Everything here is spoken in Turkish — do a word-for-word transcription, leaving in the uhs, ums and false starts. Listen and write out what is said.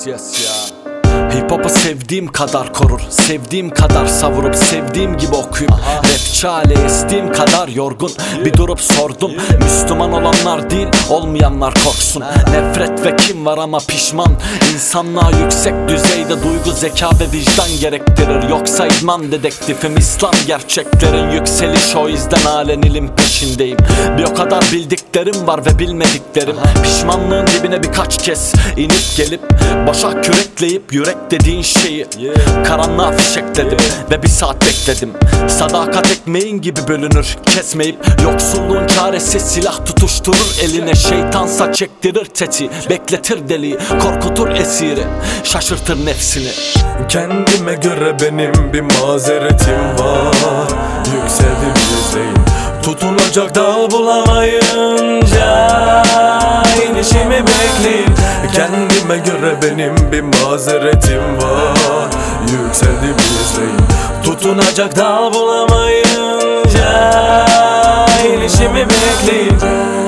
yes yes ya. Hip hop'u sevdiğim kadar korur, sevdiğim kadar savurup sevdiğim gibi okuyup rapçi hale estiğim kadar yorgun. Bir durup sordum, Müslüman olanlar değil olmayanlar korksun. Nefret ve kin var ama pişman. İnsanlığa yüksek düzeyde duygu, zeka ve vicdan gerektirir. Yoksa idman dedektifim, İslam gerçeklerin yükseliş, o yüzden halen ilim peşindeyim. Bir o kadar bildiklerim var ve bilmediklerim. Pişmanlığın dibine birkaç kez inip gelip başa kürekleyip yürek dediğin şeyi karanlığa fişekledim ve bir saat bekledim. Sadakat ekmeğin gibi bölünür, kesmeyip yoksulluğun çaresi silah tutuşturur eline. Şeytansa çektirir teti, bekletir deliği, korkutur esiri, şaşırtır nefsini. Kendime göre benim bir mazeretim var. Yükseldim yüzeyim, tutunacak dal bulamayınca inişimi bekleyin. Kendime göre benim bir mazeretim var. Yükseldim yüzeyim, tutunacak dal bulamayınca inişimi bekleyin.